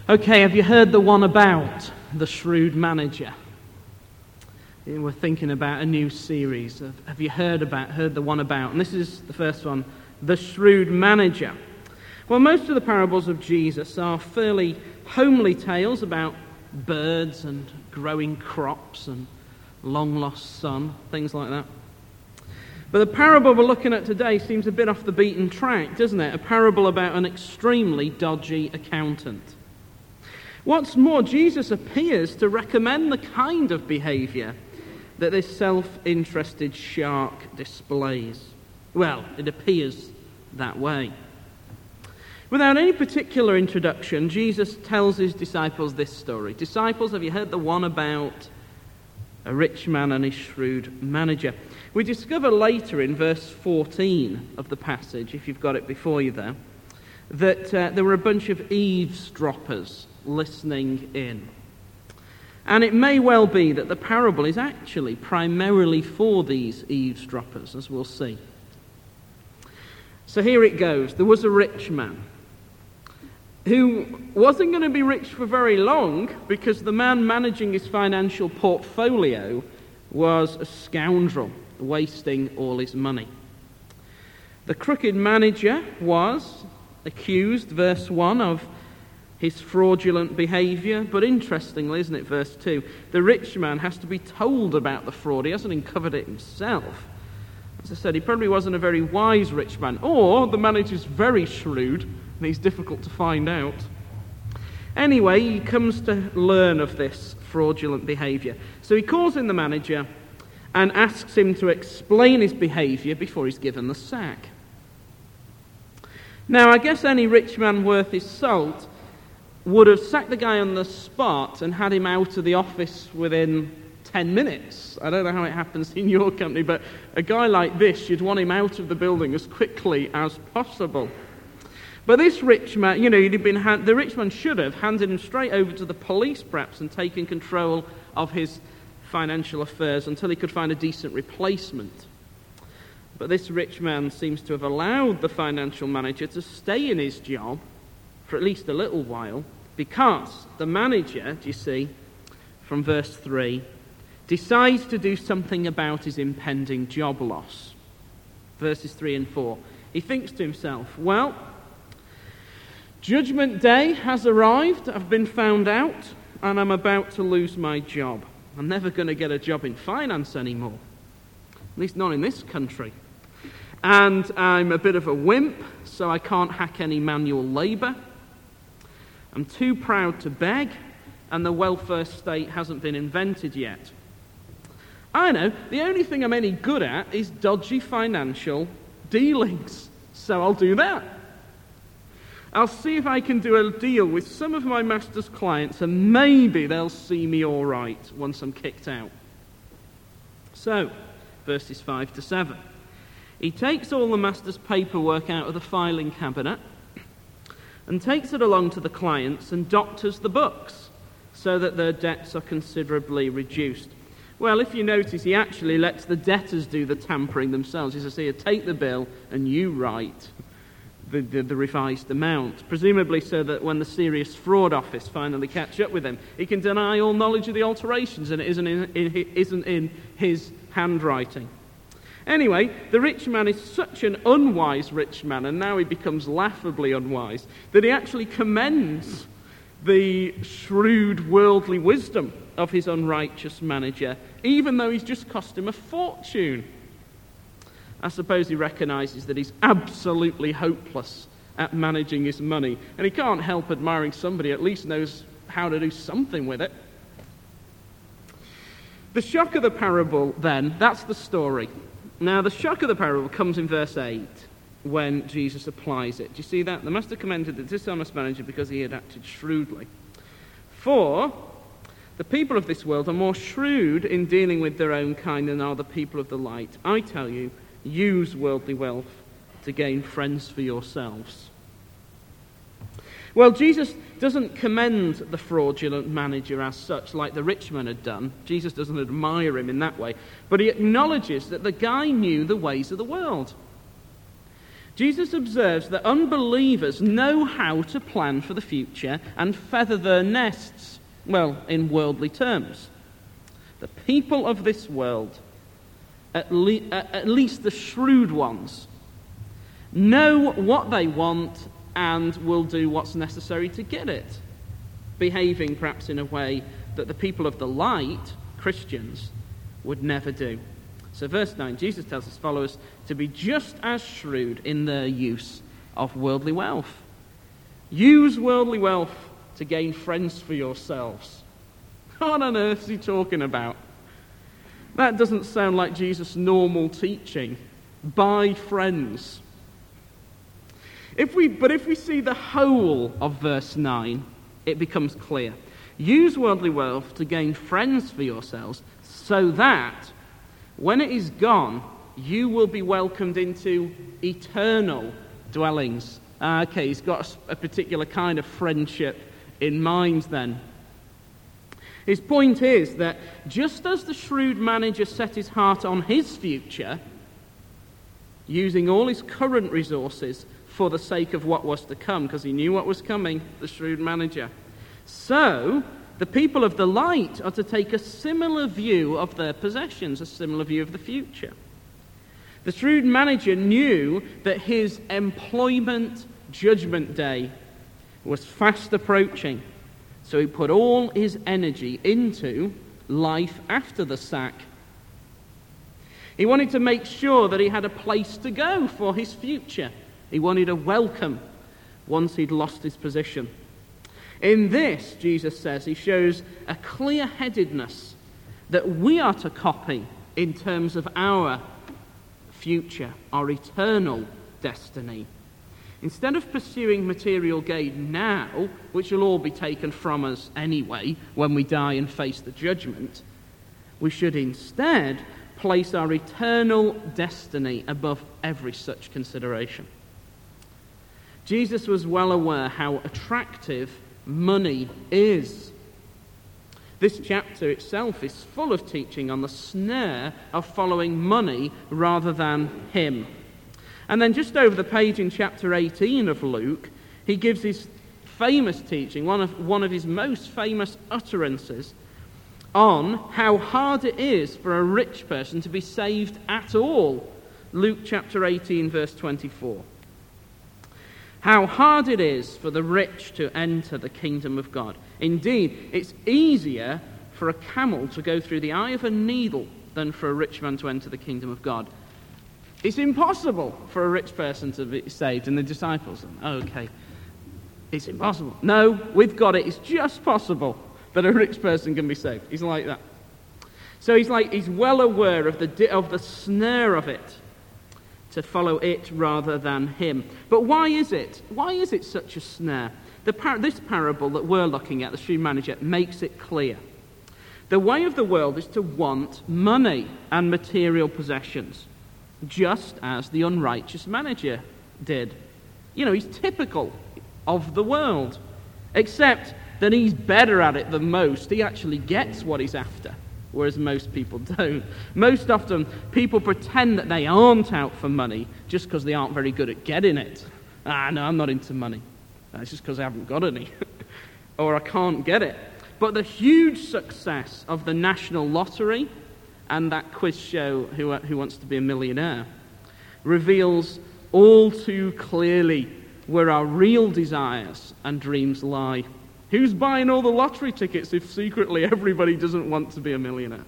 Okay, have you heard the one about the shrewd manager? We're thinking about a new series. Have you heard the one about? And this is the first one, the shrewd manager. Well, most of the parables of Jesus are fairly homely tales about birds and growing crops and long-lost son, things like that. But the parable we're looking at today seems a bit off the beaten track, doesn't it? A parable about an extremely dodgy accountant. What's more, Jesus appears to recommend the kind of behaviour that this self-interested shark displays. Well, it appears that way. Without any particular introduction, Jesus tells his disciples this story. Disciples, have you heard the one about a rich man and his shrewd manager? We discover later in verse 14 of the passage, if you've got it before you there, that there were a bunch of eavesdroppers listening in. And it may well be that the parable is actually primarily for these eavesdroppers, as we'll see. So here it goes. There was a rich man who wasn't going to be rich for very long because the man managing his financial portfolio was a scoundrel, wasting all his money. The crooked manager was accused, verse 1, of his fraudulent behaviour. But interestingly, isn't it, verse 2, the rich man has to be told about the fraud. He hasn't uncovered it himself. As I said, he probably wasn't a very wise rich man. Or the manager's very shrewd, and he's difficult to find out. Anyway, he comes to learn of this fraudulent behaviour. So he calls in the manager and asks him to explain his behaviour before he's given the sack. Now, I guess any rich man worth his salt would have sacked the guy on the spot and had him out of the office within 10 minutes. I don't know how it happens in your company, but a guy like this, you'd want him out of the building as quickly as possible. But this rich man, the rich man should have handed him straight over to the police perhaps and taken control of his financial affairs until he could find a decent replacement. But this rich man seems to have allowed the financial manager to stay in his job for at least a little while, because the manager, do you see, from verse 3, decides to do something about his impending job loss. Verses 3 and 4. He thinks to himself, well, Judgment Day has arrived, I've been found out, and I'm about to lose my job. I'm never going to get a job in finance anymore. At least not in this country. And I'm a bit of a wimp, so I can't hack any manual labour. I'm too proud to beg, and the welfare state hasn't been invented yet. I know, the only thing I'm any good at is dodgy financial dealings, so I'll do that. I'll see if I can do a deal with some of my master's clients, and maybe they'll see me all right once I'm kicked out. So, verses 5 to 7. He takes all the master's paperwork out of the filing cabinet and takes it along to the clients and doctors the books so that their debts are considerably reduced. Well, if you notice, he actually lets the debtors do the tampering themselves. He says, here, take the bill and you write the revised amount, presumably so that when the Serious Fraud Office finally catch up with him, he can deny all knowledge of the alterations and it isn't in his handwriting. Anyway, the rich man is such an unwise rich man, and now he becomes laughably unwise, that he actually commends the shrewd worldly wisdom of his unrighteous manager, even though he's just cost him a fortune. I suppose he recognises that he's absolutely hopeless at managing his money, and he can't help admiring somebody at least knows how to do something with it. The shock of the parable, then, that's the story. Now, the shock of the parable comes in verse 8 when Jesus applies it. Do you see that? The master commended the dishonest manager because he had acted shrewdly. For the people of this world are more shrewd in dealing with their own kind than are the people of the light. I tell you, use worldly wealth to gain friends for yourselves. Well, Jesus doesn't commend the fraudulent manager as such, like the rich man had done. Jesus doesn't admire him in that way. But he acknowledges that the guy knew the ways of the world. Jesus observes that unbelievers know how to plan for the future and feather their nests, well, in worldly terms. The people of this world, at least the shrewd ones, know what they want and will do what's necessary to get it, behaving perhaps in a way that the people of the light, Christians, would never do. So verse 9, Jesus tells his followers to be just as shrewd in their use of worldly wealth. Use worldly wealth to gain friends for yourselves. What on earth is he talking about? That doesn't sound like Jesus' normal teaching. Buy friends. But if we see the whole of verse 9, it becomes clear. Use worldly wealth to gain friends for yourselves, so that when it is gone, you will be welcomed into eternal dwellings. Okay, he's got a particular kind of friendship in mind then. His point is that just as the shrewd manager set his heart on his future, using all his current resources for the sake of what was to come, because he knew what was coming, the shrewd manager, so the people of the light are to take a similar view of their possessions, a similar view of the future. The shrewd manager knew that his employment judgment day was fast approaching, so he put all his energy into life after the sack. He wanted to make sure that he had a place to go for his future. He wanted a welcome once he'd lost his position. In this, Jesus says, he shows a clear-headedness that we are to copy in terms of our future, our eternal destiny. Instead of pursuing material gain now, which will all be taken from us anyway when we die and face the judgment, we should instead place our eternal destiny above every such consideration. Jesus was well aware how attractive money is. This chapter itself is full of teaching on the snare of following money rather than him. And then just over the page in chapter 18 of Luke, he gives his famous teaching, one of his most famous utterances, on how hard it is for a rich person to be saved at all. Luke chapter 18, verse 24. How hard it is for the rich to enter the kingdom of God. Indeed, it's easier for a camel to go through the eye of a needle than for a rich man to enter the kingdom of God. It's impossible for a rich person to be saved. And the disciples, okay, it's impossible. No, with God it is just possible that a rich person can be saved. He's like that. So he's well aware of the snare of it, to follow it rather than him. But why is it? Why is it such a snare? This parable that we're looking at, the shrewd manager, makes it clear. The way of the world is to want money and material possessions, just as the unrighteous manager did. You know, he's typical of the world, except that he's better at it than most. He actually gets what he's after, whereas most people don't. Most often, people pretend that they aren't out for money just because they aren't very good at getting it. No, I'm not into money. It's just because I haven't got any. Or I can't get it. But the huge success of the National Lottery and that quiz show, Who Wants to Be a Millionaire, reveals all too clearly where our real desires and dreams lie. Who's buying all the lottery tickets if secretly everybody doesn't want to be a millionaire?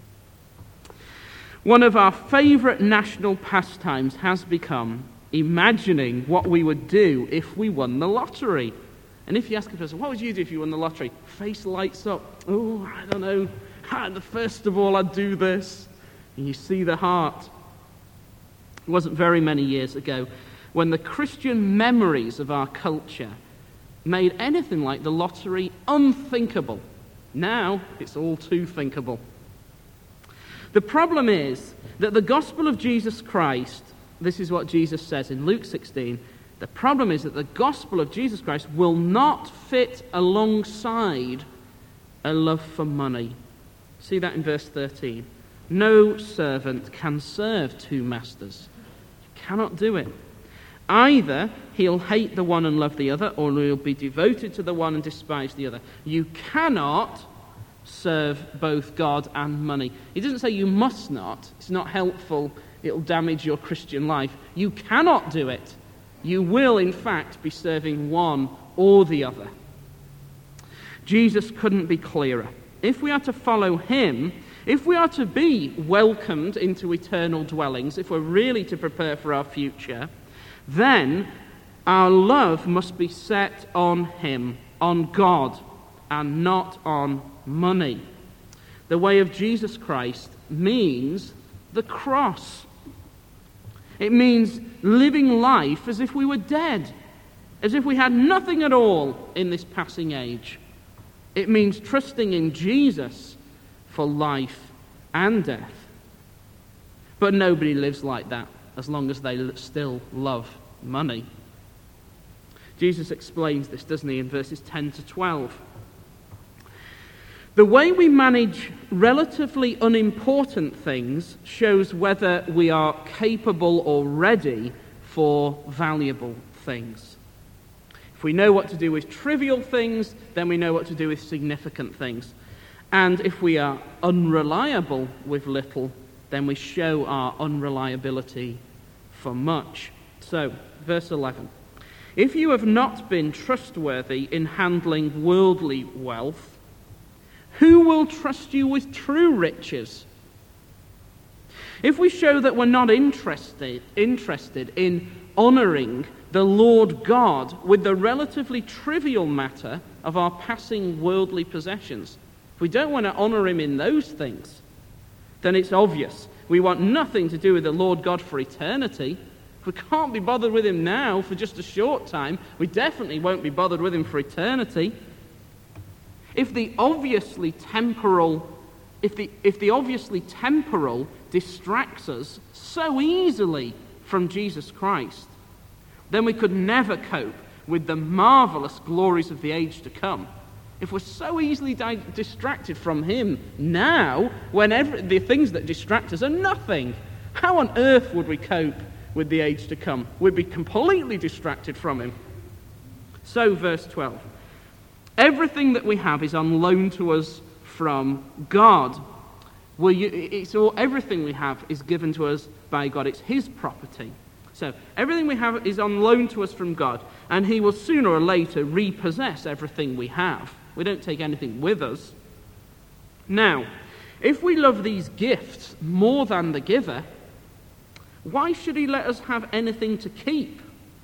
One of our favourite national pastimes has become imagining what we would do if we won the lottery. And if you ask a person, what would you do if you won the lottery? Face lights up. Oh, I don't know. First of all, I'd do this. And you see the heart. It wasn't very many years ago when the Christian memories of our culture made anything like the lottery unthinkable. Now, it's all too thinkable. The problem is that the gospel of Jesus Christ, this is what Jesus says in Luke 16, the problem is that the gospel of Jesus Christ will not fit alongside a love for money. See that in verse 13. No servant can serve two masters. You cannot do it. Either he'll hate the one and love the other, or he'll be devoted to the one and despise the other. You cannot serve both God and money. He doesn't say you must not. It's not helpful. It'll damage your Christian life. You cannot do it. You will, in fact, be serving one or the other. Jesus couldn't be clearer. If we are to follow him, if we are to be welcomed into eternal dwellings, if we're really to prepare for our future, then our love must be set on him, on God, and not on money. The way of Jesus Christ means the cross. It means living life as if we were dead, as if we had nothing at all in this passing age. It means trusting in Jesus for life and death. But nobody lives like that as long as they still love money. Jesus explains this, doesn't he, in verses 10 to 12. The way we manage relatively unimportant things shows whether we are capable or ready for valuable things. If we know what to do with trivial things, then we know what to do with significant things. And if we are unreliable with little, then we show our unreliability for much. So, verse 11. If you have not been trustworthy in handling worldly wealth, who will trust you with true riches? If we show that we're not interested in honouring the Lord God with the relatively trivial matter of our passing worldly possessions, if we don't want to honour him in those things, then it's obvious we want nothing to do with the Lord God for eternity. If we can't be bothered with him now for just a short time, we definitely won't be bothered with him for eternity. If the obviously temporal distracts us so easily from Jesus Christ, then we could never cope with the marvelous glories of the age to come. If we're so easily distracted from him now, when the things that distract us are nothing, how on earth would we cope with the age to come? We'd be completely distracted from him. So, verse 12. Everything that we have is on loan to us from God. Everything we have is given to us by God. It's his property. So everything we have is on loan to us from God, and he will sooner or later repossess everything we have. We don't take anything with us. Now, if we love these gifts more than the giver, why should he let us have anything to keep?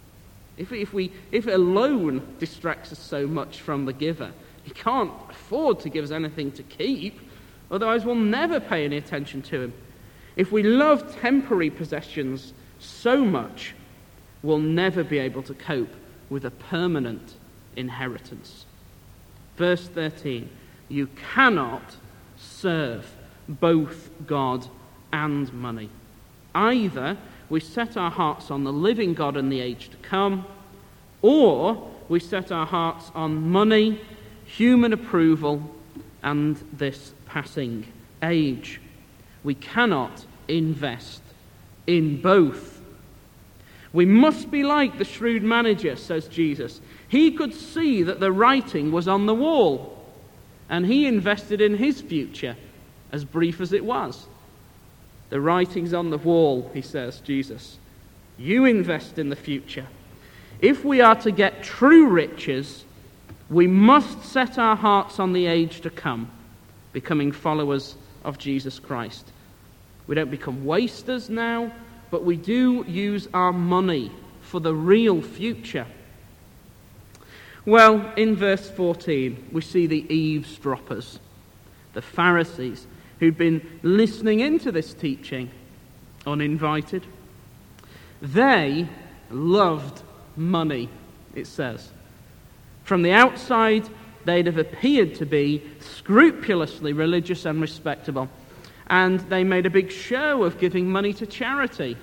If a loan distracts us so much from the giver, he can't afford to give us anything to keep, otherwise we'll never pay any attention to him. If we love temporary possessions so much, we'll never be able to cope with a permanent inheritance. Verse 13, you cannot serve both God and money. Either we set our hearts on the living God and the age to come, or we set our hearts on money, human approval, and this passing age. We cannot invest in both. We must be like the shrewd manager, says Jesus. He could see that the writing was on the wall, and he invested in his future, as brief as it was. The writing's on the wall, he says, Jesus. You invest in the future. If we are to get true riches, we must set our hearts on the age to come, becoming followers of Jesus Christ. We don't become wasters now, but we do use our money for the real future. Well, in verse 14, we see the eavesdroppers, the Pharisees, who'd been listening into this teaching uninvited. They loved money, it says. From the outside, they'd have appeared to be scrupulously religious and respectable, and they made a big show of giving money to charity.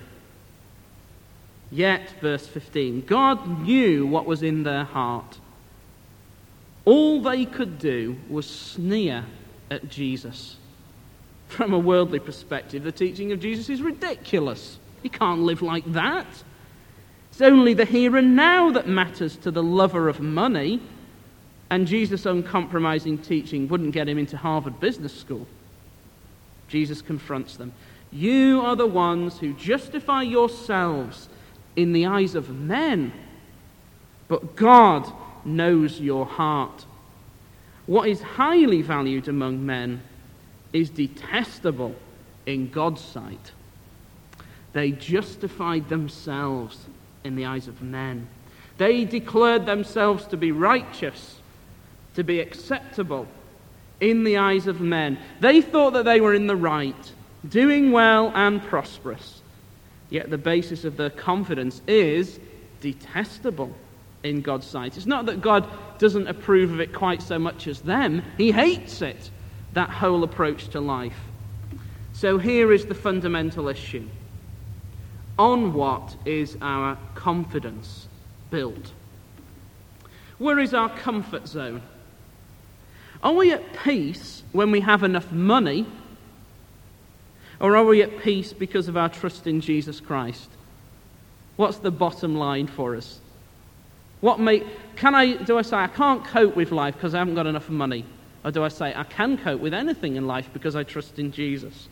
Yet, verse 15, God knew what was in their heart. All they could do was sneer at Jesus. From a worldly perspective, the teaching of Jesus is ridiculous. You can't live like that. It's only the here and now that matters to the lover of money, and Jesus' uncompromising teaching wouldn't get him into Harvard Business School. Jesus confronts them. You are the ones who justify yourselves in the eyes of men, but God knows your heart. What is highly valued among men is detestable in God's sight. They justified themselves in the eyes of men. They declared themselves to be righteous, to be acceptable in the eyes of men. They thought that they were in the right, doing well and prosperous. Yet the basis of their confidence is detestable in God's sight. It's not that God doesn't approve of it quite so much as them. He hates it, that whole approach to life. So here is the fundamental issue. On what is our confidence built? Where is our comfort zone? Are we at peace when we have enough money? Or are we at peace because of our trust in Jesus Christ? What's the bottom line for us? Do I say I can't cope with life because I haven't got enough money? Or do I say I can cope with anything in life because I trust in Jesus?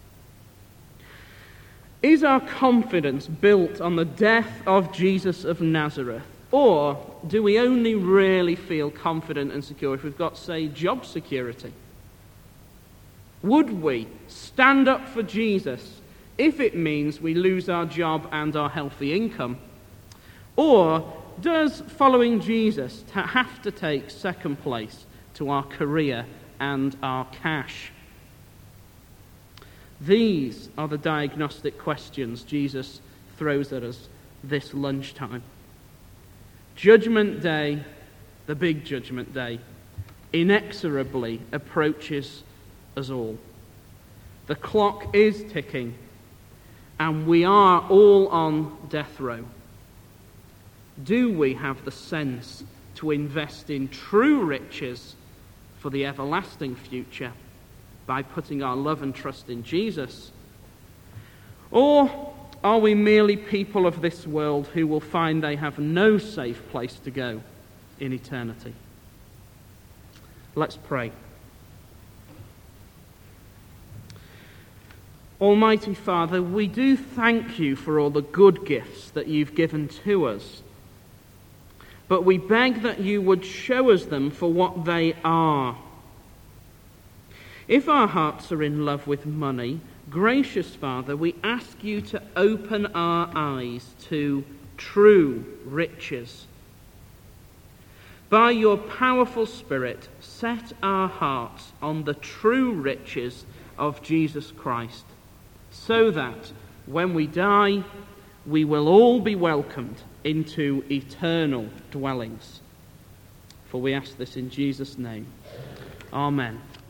Is our confidence built on the death of Jesus of Nazareth? Or do we only really feel confident and secure if we've got, say, job security? Would we stand up for Jesus if it means we lose our job and our healthy income? Or does following Jesus have to take second place to our career and our cash? These are the diagnostic questions Jesus throws at us this lunchtime. Judgment Day, the big Judgment Day, inexorably approaches us all. The clock is ticking, and we are all on death row. Do we have the sense to invest in true riches for the everlasting future by putting our love and trust in Jesus? Or are we merely people of this world who will find they have no safe place to go in eternity? Let's pray. Almighty Father, we do thank you for all the good gifts that you've given to us, but we beg that you would show us them for what they are. If our hearts are in love with money, gracious Father, we ask you to open our eyes to true riches. By your powerful Spirit, set our hearts on the true riches of Jesus Christ, so that when we die, we will all be welcomed into eternal dwellings. For we ask this in Jesus' name. Amen.